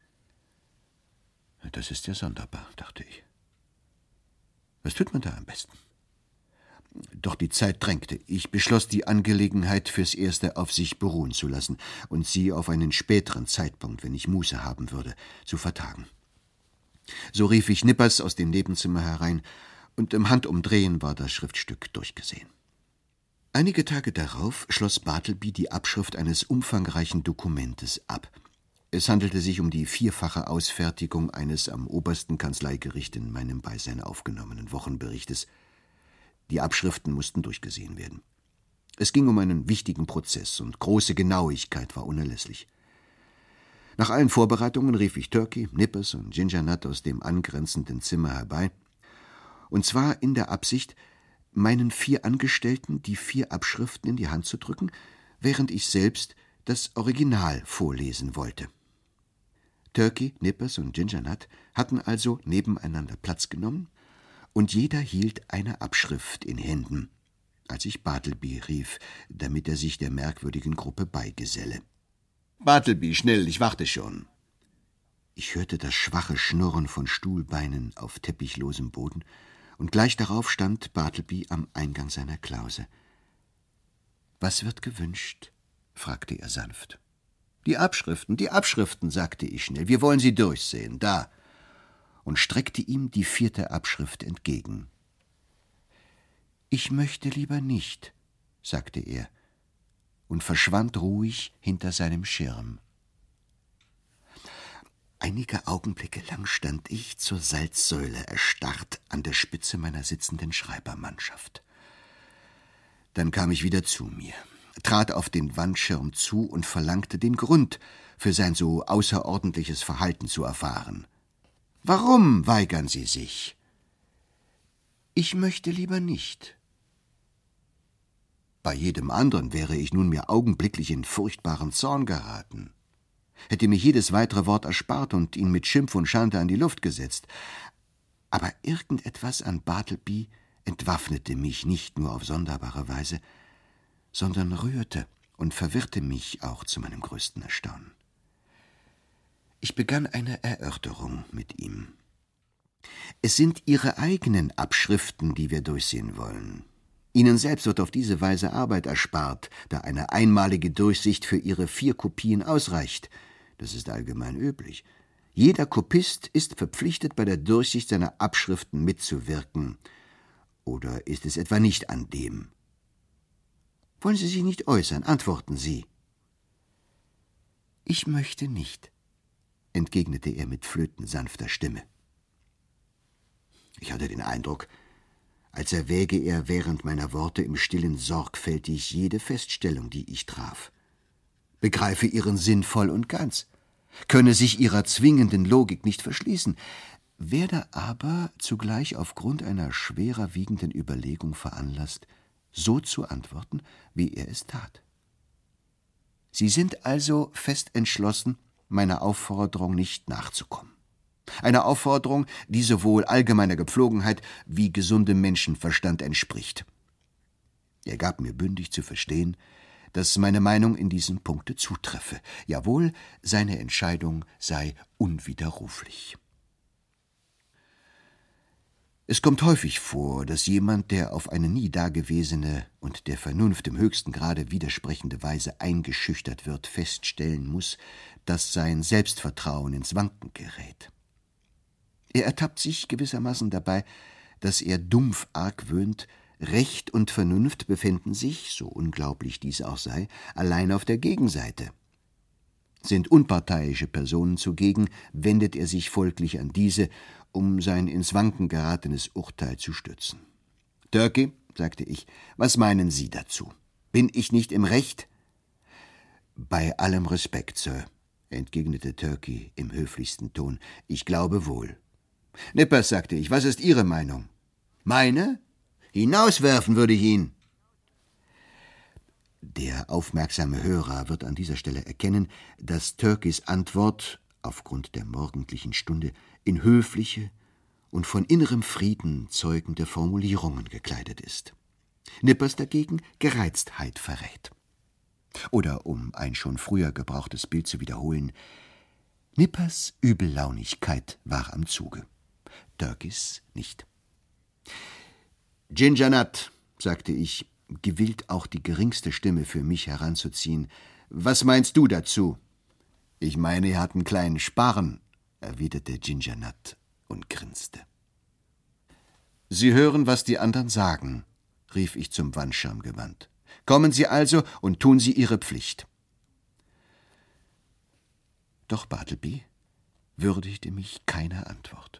S2: »Das ist ja sonderbar«, dachte ich. »Was tut man da am besten?« Doch die Zeit drängte. Ich beschloss, die Angelegenheit fürs Erste auf sich beruhen zu lassen und sie auf einen späteren Zeitpunkt, wenn ich Muße haben würde, zu vertagen. So rief ich Nippers aus dem Nebenzimmer herein, und im Handumdrehen war das Schriftstück durchgesehen. Einige Tage darauf schloss Bartleby die Abschrift eines umfangreichen Dokumentes ab. Es handelte sich um die vierfache Ausfertigung eines am obersten Kanzleigericht in meinem Beisein aufgenommenen Wochenberichtes. Die Abschriften mussten durchgesehen werden. Es ging um einen wichtigen Prozess, und große Genauigkeit war unerlässlich. Nach allen Vorbereitungen rief ich Turkey, Nippers und Ginger Nut aus dem angrenzenden Zimmer herbei, und zwar in der Absicht, meinen vier Angestellten die vier Abschriften in die Hand zu drücken, während ich selbst das Original vorlesen wollte. Turkey, Nippers und Ginger Nut hatten also nebeneinander Platz genommen, und jeder hielt eine Abschrift in Händen, als ich Bartleby rief, damit er sich der merkwürdigen Gruppe beigeselle. »Bartleby, schnell, ich warte schon.« Ich hörte das schwache Schnurren von Stuhlbeinen auf teppichlosem Boden, und gleich darauf stand Bartleby am Eingang seiner Klause. »Was wird gewünscht?« fragte er sanft. »Die Abschriften, die Abschriften«, sagte ich schnell, »wir wollen sie durchsehen, da«, und streckte ihm die vierte Abschrift entgegen. »Ich möchte lieber nicht«, sagte er, und verschwand ruhig hinter seinem Schirm. Einige Augenblicke lang stand ich zur Salzsäule erstarrt an der Spitze meiner sitzenden Schreibermannschaft. Dann kam ich wieder zu mir, trat auf den Wandschirm zu und verlangte den Grund für sein so außerordentliches Verhalten zu erfahren. »Warum weigern Sie sich?« »Ich möchte lieber nicht.« Bei jedem anderen wäre ich nunmehr augenblicklich in furchtbaren Zorn geraten, hätte mir jedes weitere Wort erspart und ihn mit Schimpf und Schande an die Luft gesetzt. Aber irgendetwas an Bartleby entwaffnete mich nicht nur auf sonderbare Weise, sondern rührte und verwirrte mich auch zu meinem größten Erstaunen. Ich begann eine Erörterung mit ihm. »Es sind Ihre eigenen Abschriften, die wir durchsehen wollen. Ihnen selbst wird auf diese Weise Arbeit erspart, da eine einmalige Durchsicht für Ihre vier Kopien ausreicht. Das ist allgemein üblich. Jeder Kopist ist verpflichtet, bei der Durchsicht seiner Abschriften mitzuwirken. Oder ist es etwa nicht an dem? Wollen Sie sich nicht äußern? Antworten Sie. »Ich möchte nicht«, entgegnete er mit flötensanfter Stimme. Ich hatte den Eindruck, als erwäge er während meiner Worte im Stillen sorgfältig jede Feststellung, die ich traf. Begreife ihren Sinn voll und ganz, könne sich ihrer zwingenden Logik nicht verschließen, werde aber zugleich aufgrund einer schwerer wiegenden Überlegung veranlasst, so zu antworten, wie er es tat. Sie sind also fest entschlossen, meiner Aufforderung nicht nachzukommen. Eine Aufforderung, die sowohl allgemeiner Gepflogenheit wie gesundem Menschenverstand entspricht. Er gab mir bündig zu verstehen, dass meine Meinung in diesem Punkte zutreffe. Jawohl, seine Entscheidung sei unwiderruflich. Es kommt häufig vor, dass jemand, der auf eine nie dagewesene und der Vernunft im höchsten Grade widersprechende Weise eingeschüchtert wird, feststellen muss, dass sein Selbstvertrauen ins Wanken gerät. Er ertappt sich gewissermaßen dabei, dass er dumpf argwöhnt, Recht und Vernunft befänden sich, so unglaublich dies auch sei, allein auf der Gegenseite. Sind unparteiische Personen zugegen, wendet er sich folglich an diese, um sein ins Wanken geratenes Urteil zu stützen. »Turkey«, sagte ich, »was meinen Sie dazu? Bin ich nicht im Recht?« »Bei allem Respekt, Sir«, entgegnete Turkey im höflichsten Ton, »ich glaube wohl.« »Nippers«, sagte ich, »was ist Ihre Meinung?« »Meine? Hinauswerfen würde ich ihn.« Der aufmerksame Hörer wird an dieser Stelle erkennen, dass Turkeys Antwort, aufgrund der morgendlichen Stunde, in höfliche und von innerem Frieden zeugende Formulierungen gekleidet ist. Nippers dagegen Gereiztheit verrät. Oder, um ein schon früher gebrauchtes Bild zu wiederholen, Nippers Übellaunigkeit war am Zuge, Turkeys nicht. »Ginger Nut«, sagte ich, gewillt auch die geringste Stimme für mich heranzuziehen, »was meinst du dazu?« »Ich meine, er hat einen kleinen Sparren«, erwiderte Ginger Nut und grinste. »Sie hören, was die anderen sagen«, rief ich zum Wandschirm gewandt. »Kommen Sie also und tun Sie Ihre Pflicht.« Doch Bartleby würdigte mich keiner Antwort.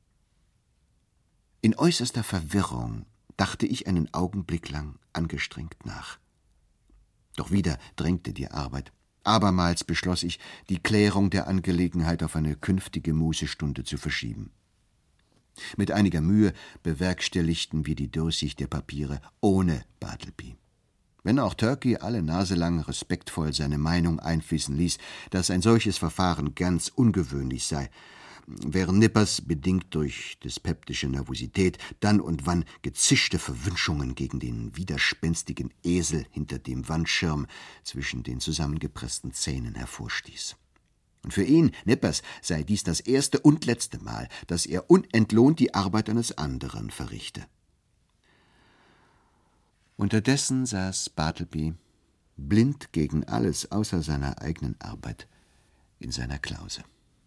S2: In äußerster Verwirrung dachte ich einen Augenblick lang angestrengt nach. Doch wieder drängte die Arbeit. Abermals beschloss ich, die Klärung der Angelegenheit auf eine künftige Mußestunde zu verschieben. Mit einiger Mühe bewerkstelligten wir die Durchsicht der Papiere ohne Bartleby. Wenn auch Turkey alle Nase lang respektvoll seine Meinung einfließen ließ, dass ein solches Verfahren ganz ungewöhnlich sei, während Nippers, bedingt durch dyspeptische Nervosität, dann und wann gezischte Verwünschungen gegen den widerspenstigen Esel hinter dem Wandschirm zwischen den zusammengepressten Zähnen hervorstieß. Und für ihn, Nippers, sei dies das erste und letzte Mal, dass er unentlohnt die Arbeit eines anderen verrichte. Unterdessen saß Bartleby, blind gegen alles außer seiner eigenen Arbeit, in seiner Klause.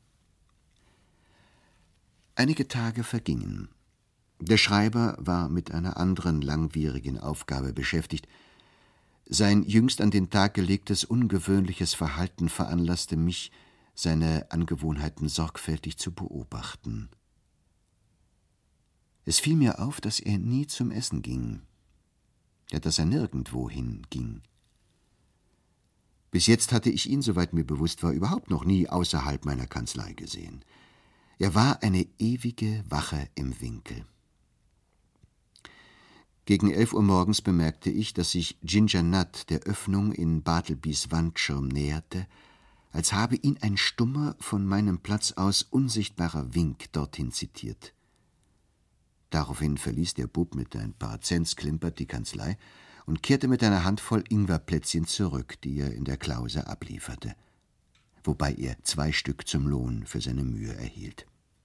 S2: Einige Tage vergingen. Der Schreiber war mit einer anderen langwierigen Aufgabe beschäftigt. Sein jüngst an den Tag gelegtes ungewöhnliches Verhalten veranlasste mich, seine Angewohnheiten sorgfältig zu beobachten. Es fiel mir auf, dass er nie zum Essen ging, ja, dass er nirgendwohin ging. Bis jetzt hatte ich ihn, soweit mir bewusst war, überhaupt noch nie außerhalb meiner Kanzlei gesehen. Er war eine ewige Wache im Winkel. Gegen elf Uhr morgens bemerkte ich, dass sich Ginger Nut der Öffnung in Bartlebys Wandschirm näherte, als habe ihn ein stummer, von meinem Platz aus unsichtbarer Wink dorthin zitiert. Daraufhin verließ der Bub mit ein paar Zents klimpert die Kanzlei und kehrte mit einer Handvoll Ingwerplätzchen zurück, die er in der Klause ablieferte, wobei er zwei Stück zum Lohn für seine Mühe erhielt.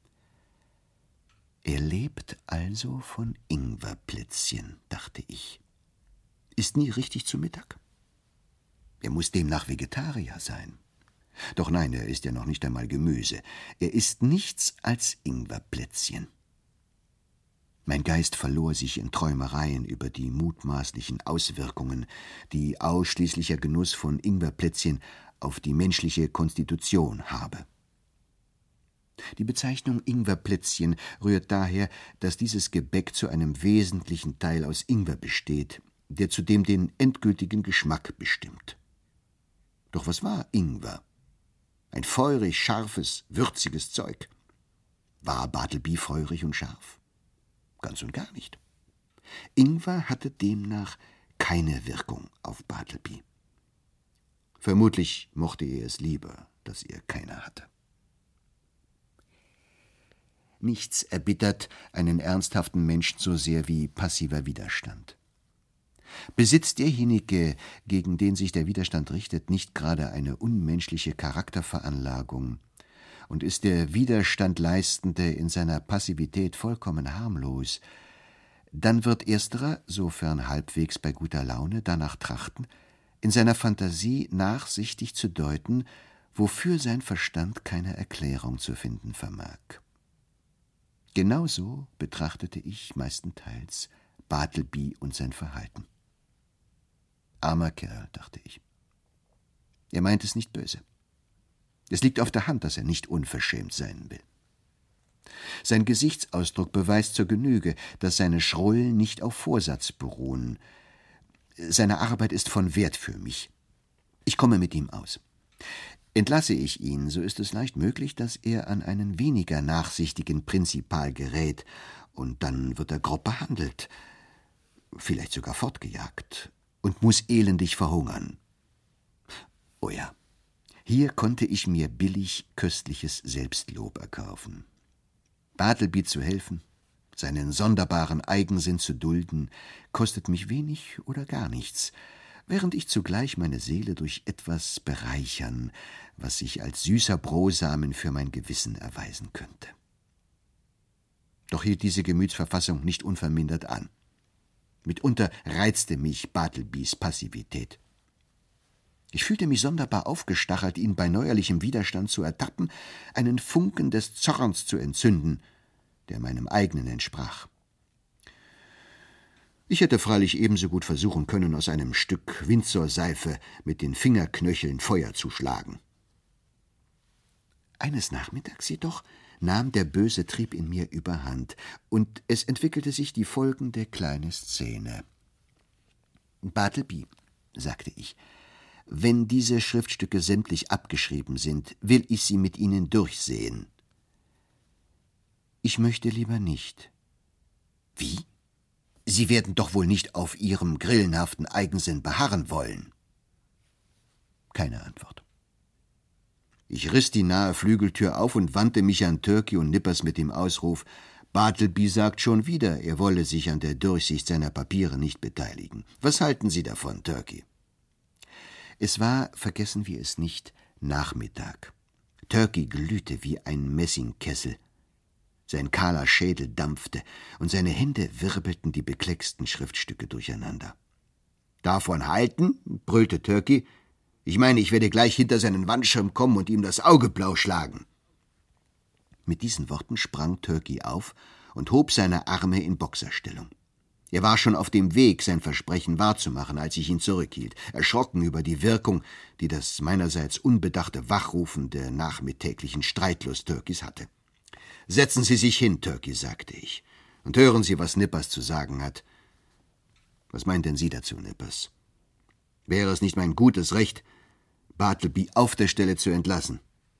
S2: Er lebt also von Ingwerplätzchen, dachte ich. Ist nie richtig zu Mittag? Er muss demnach Vegetarier sein. Doch nein, er ist ja noch nicht einmal Gemüse. Er ist nichts als Ingwerplätzchen. Mein Geist verlor sich in Träumereien über die mutmaßlichen Auswirkungen, die ausschließlicher Genuss von Ingwerplätzchen auf die menschliche Konstitution habe. Die Bezeichnung Ingwerplätzchen rührt daher, dass dieses Gebäck zu einem wesentlichen Teil aus Ingwer besteht, der zudem den endgültigen Geschmack bestimmt. Doch was war Ingwer? Ein feurig, scharfes, würziges Zeug. War Bartleby feurig und scharf? Ganz und gar nicht. Ingwer hatte demnach keine Wirkung auf Bartleby. Vermutlich mochte er es lieber, dass er keine hatte. Nichts erbittert einen ernsthaften Menschen so sehr wie passiver Widerstand. Besitzt derjenige, gegen den sich der Widerstand richtet, nicht gerade eine unmenschliche Charakterveranlagung und ist der Widerstandleistende in seiner Passivität vollkommen harmlos, dann wird ersterer, sofern halbwegs bei guter Laune, danach trachten, in seiner Fantasie nachsichtig zu deuten, wofür sein Verstand keine Erklärung zu finden vermag. Genauso betrachtete ich meistenteils Bartleby und sein Verhalten. Armer Kerl, dachte ich. Er meint es nicht böse. Es liegt auf der Hand, dass er nicht unverschämt sein will. Sein Gesichtsausdruck beweist zur Genüge, dass seine Schrullen nicht auf Vorsatz beruhen. Seine Arbeit ist von Wert für mich. Ich komme mit ihm aus. Entlasse ich ihn, so ist es leicht möglich, dass er an einen weniger nachsichtigen Prinzipal gerät, und dann wird er grob behandelt, vielleicht sogar fortgejagt, und muß elendig verhungern. Oh ja, hier konnte ich mir billig köstliches Selbstlob erkaufen. Bartleby zu helfen, seinen sonderbaren Eigensinn zu dulden, kostet mich wenig oder gar nichts, während ich zugleich meine Seele durch etwas bereichern, was sich als süßer Brosamen für mein Gewissen erweisen könnte. Doch hielt diese Gemütsverfassung nicht unvermindert an. Mitunter reizte mich Bartlebys Passivität. Ich fühlte mich sonderbar aufgestachelt, ihn bei neuerlichem Widerstand zu ertappen, einen Funken des Zorns zu entzünden, der meinem eigenen entsprach. Ich hätte freilich ebenso gut versuchen können, aus einem Stück Windsor-Seife mit den Fingerknöcheln Feuer zu schlagen. Eines Nachmittags jedoch nahm der böse Trieb in mir überhand, und es entwickelte sich die folgende kleine Szene. »Bartleby«, sagte ich, »wenn diese Schriftstücke sämtlich abgeschrieben sind, will ich sie mit Ihnen durchsehen.« »Ich möchte lieber nicht.« »Wie? Sie werden doch wohl nicht auf Ihrem grillenhaften Eigensinn beharren wollen?« Keine Antwort. Ich riss die nahe Flügeltür auf und wandte mich an Turkey und Nippers mit dem Ausruf: »Bartleby sagt schon wieder, er wolle sich an der Durchsicht seiner Papiere nicht beteiligen. Was halten Sie davon, Turkey?« Es war, vergessen wir es nicht, Nachmittag. Turkey glühte wie ein Messingkessel. Sein kahler Schädel dampfte, und seine Hände wirbelten die beklecksten Schriftstücke durcheinander. »Davon halten?« brüllte Turkey. »Ich meine, ich werde gleich hinter seinen Wandschirm kommen und ihm das Auge blau schlagen.« Mit diesen Worten sprang Turkey auf und hob seine Arme in Boxerstellung. Er war schon auf dem Weg, sein Versprechen wahrzumachen, als ich ihn zurückhielt, erschrocken über die Wirkung, die das meinerseits unbedachte Wachrufen der nachmittäglichen Streitlust Turkeys hatte. »Setzen Sie sich hin, Turkey«, sagte ich, »und hören Sie, was Nippers zu sagen hat.« »Was meint denn Sie dazu, Nippers? Wäre es nicht mein gutes Recht, Bartleby auf der Stelle zu entlassen?«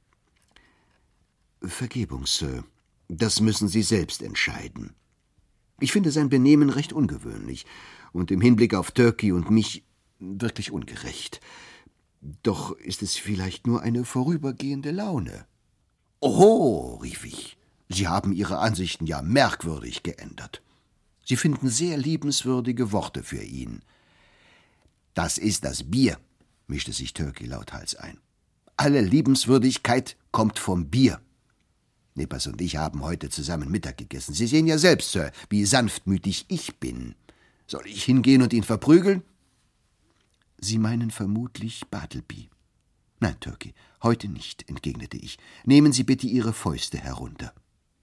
S2: »Vergebung, Sir. Das müssen Sie selbst entscheiden. Ich finde sein Benehmen recht ungewöhnlich und im Hinblick auf Turkey und mich wirklich ungerecht. Doch ist es vielleicht nur eine vorübergehende Laune.« »Oho«, rief ich, »Sie haben Ihre Ansichten ja merkwürdig geändert. Sie finden sehr liebenswürdige Worte für ihn.« »Das ist das Bier«, mischte sich Turkey lauthals ein. »Alle Liebenswürdigkeit kommt vom Bier. Nippers und ich haben heute zusammen Mittag gegessen. Sie sehen ja selbst, Sir, wie sanftmütig ich bin. Soll ich hingehen und ihn verprügeln?« »Sie meinen vermutlich Bartleby.« »Nein, Turkey, heute nicht«, entgegnete ich. »Nehmen Sie bitte Ihre Fäuste herunter.«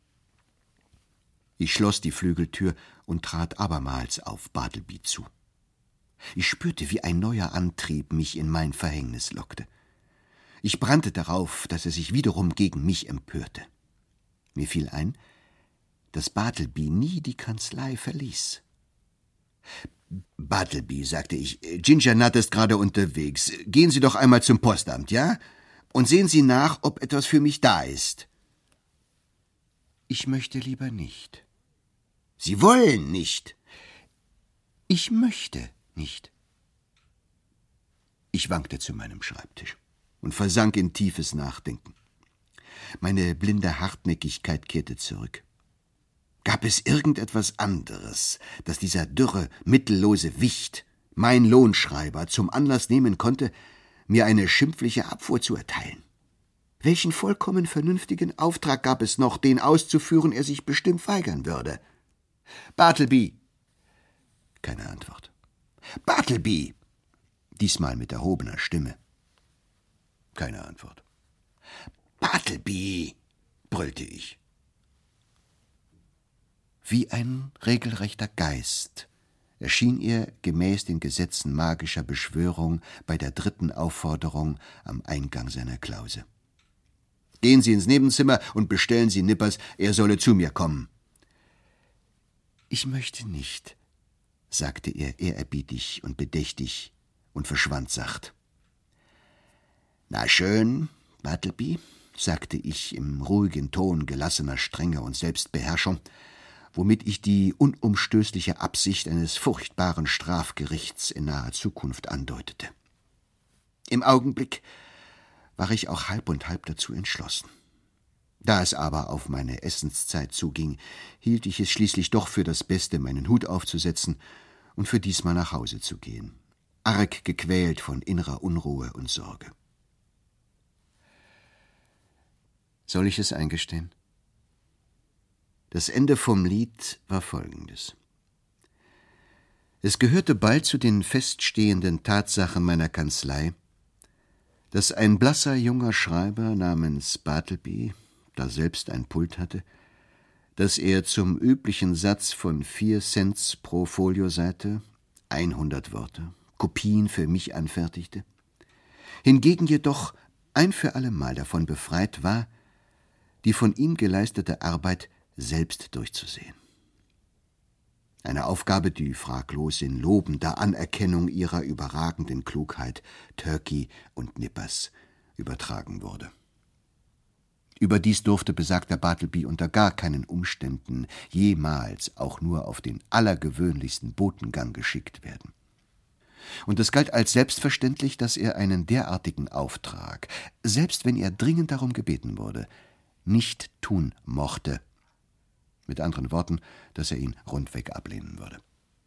S2: Ich schloss die Flügeltür und trat abermals auf Bartleby zu. Ich spürte, wie ein neuer Antrieb mich in mein Verhängnis lockte. Ich brannte darauf, dass er sich wiederum gegen mich empörte. Mir fiel ein, dass Bartleby nie die Kanzlei verließ. »Bartleby«, sagte ich, »Ginger Nut ist gerade unterwegs. Gehen Sie doch einmal zum Postamt, ja? Und sehen Sie nach, ob etwas für mich da ist.« »Ich möchte lieber nicht.« »Sie wollen nicht.« »Ich möchte nicht.« Ich wankte zu meinem Schreibtisch und versank in tiefes Nachdenken. Meine blinde Hartnäckigkeit kehrte zurück. Gab es irgendetwas anderes, das dieser dürre, mittellose Wicht, mein Lohnschreiber, zum Anlass nehmen konnte, mir eine schimpfliche Abfuhr zu erteilen? Welchen vollkommen vernünftigen Auftrag gab es noch, den auszuführen er sich bestimmt weigern würde? »Bartleby!« Keine Antwort. »Bartleby!« Diesmal mit erhobener Stimme. Keine Antwort. »Bartleby!« brüllte ich. Wie ein regelrechter Geist erschien er gemäß den Gesetzen magischer Beschwörung bei der dritten Aufforderung am Eingang seiner Klause. »Gehen Sie ins Nebenzimmer und bestellen Sie Nippers, er solle zu mir kommen.« »Ich möchte nicht«, sagte er ehrerbietig und bedächtig und verschwand sacht. »Na schön, Bartleby«, sagte ich im ruhigen Ton gelassener Strenge und Selbstbeherrschung, womit ich die unumstößliche Absicht eines furchtbaren Strafgerichts in naher Zukunft andeutete. Im Augenblick war ich auch halb und halb dazu entschlossen. Da es aber auf meine Essenszeit zuging, hielt ich es schließlich doch für das Beste, meinen Hut aufzusetzen und für diesmal nach Hause zu gehen, arg gequält von innerer Unruhe und Sorge. Soll ich es eingestehen? Das Ende vom Lied war folgendes. Es gehörte bald zu den feststehenden Tatsachen meiner Kanzlei, dass ein blasser junger Schreiber namens Bartleby, da selbst ein Pult hatte, dass er zum üblichen Satz von vier Cents pro Folioseite, hundert Wörter, Kopien für mich anfertigte, hingegen jedoch ein für allemal davon befreit war, die von ihm geleistete Arbeit selbst durchzusehen. Eine Aufgabe, die fraglos in lobender Anerkennung ihrer überragenden Klugheit Turkey und Nippers übertragen wurde. Überdies durfte besagter Bartleby unter gar keinen Umständen jemals auch nur auf den allergewöhnlichsten Botengang geschickt werden. Und es galt als selbstverständlich, dass er einen derartigen Auftrag, selbst wenn er dringend darum gebeten wurde, nicht tun mochte. Mit anderen Worten, dass er ihn rundweg ablehnen würde.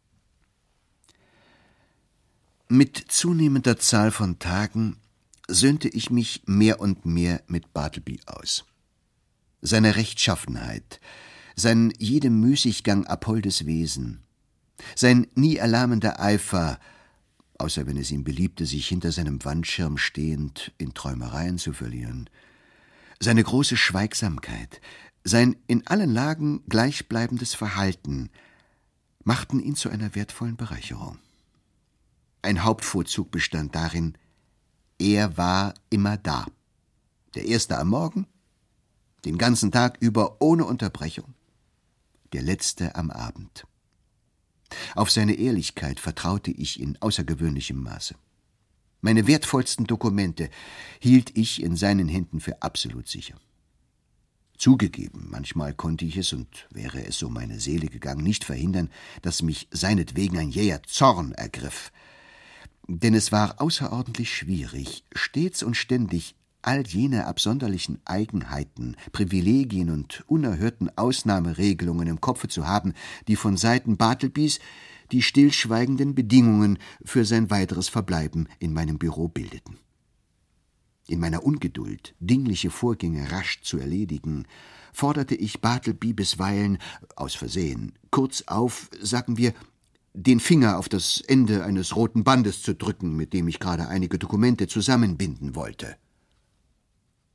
S2: Mit zunehmender Zahl von Tagen söhnte ich mich mehr und mehr mit Bartleby aus. Seine Rechtschaffenheit, sein jedem Müßiggang abholdes Wesen, sein nie erlahmender Eifer, außer wenn es ihm beliebte, sich hinter seinem Wandschirm stehend in Träumereien zu verlieren, seine große Schweigsamkeit, sein in allen Lagen gleichbleibendes Verhalten machten ihn zu einer wertvollen Bereicherung. Ein Hauptvorzug bestand darin, er war immer da. Der Erste am Morgen, den ganzen Tag über ohne Unterbrechung, der Letzte am Abend. Auf seine Ehrlichkeit vertraute ich in außergewöhnlichem Maße. Meine wertvollsten Dokumente hielt ich in seinen Händen für absolut sicher. Zugegeben, manchmal konnte ich es, und wäre es so meine Seele gegangen, nicht verhindern, dass mich seinetwegen ein jäher Zorn ergriff. Denn es war außerordentlich schwierig, stets und ständig all jene absonderlichen Eigenheiten, Privilegien und unerhörten Ausnahmeregelungen im Kopfe zu haben, die von Seiten Bartlebys die stillschweigenden Bedingungen für sein weiteres Verbleiben in meinem Büro bildeten. In meiner Ungeduld, dingliche Vorgänge rasch zu erledigen, forderte ich Bartleby bisweilen, aus Versehen, kurz auf, sagen wir, den Finger auf das Ende eines roten Bandes zu drücken, mit dem ich gerade einige Dokumente zusammenbinden wollte.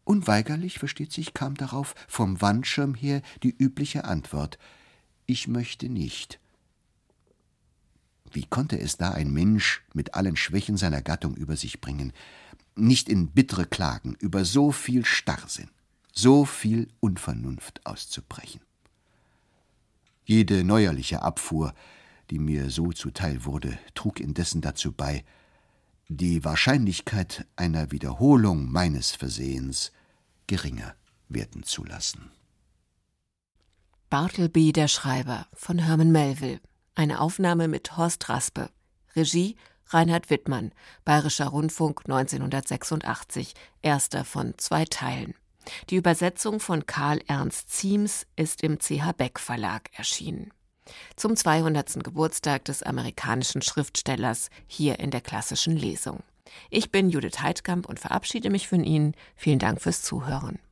S2: Unweigerlich, versteht sich, kam darauf vom Wandschirm her die übliche Antwort: Ich möchte nicht. Wie konnte es da ein Mensch mit allen Schwächen seiner Gattung über sich bringen, nicht in bittere Klagen über so viel Starrsinn, so viel Unvernunft auszubrechen? Jede neuerliche Abfuhr, die mir so zuteil wurde, trug indessen dazu bei, die Wahrscheinlichkeit einer Wiederholung meines Versehens geringer werden zu lassen.
S1: Bartleby, der Schreiber, von Herman Melville. Eine Aufnahme mit Horst Raspe. Regie Reinhard Wittmann. Bayerischer Rundfunk neunzehnhundertsechsundachtzig. Erster von zwei Teilen. Die Übersetzung von Karl Ernst Ziems ist im C H Beck Verlag erschienen. Zum zweihundertsten Geburtstag des amerikanischen Schriftstellers hier in der klassischen Lesung. Ich bin Judith Heidkamp und verabschiede mich von Ihnen. Vielen Dank fürs Zuhören.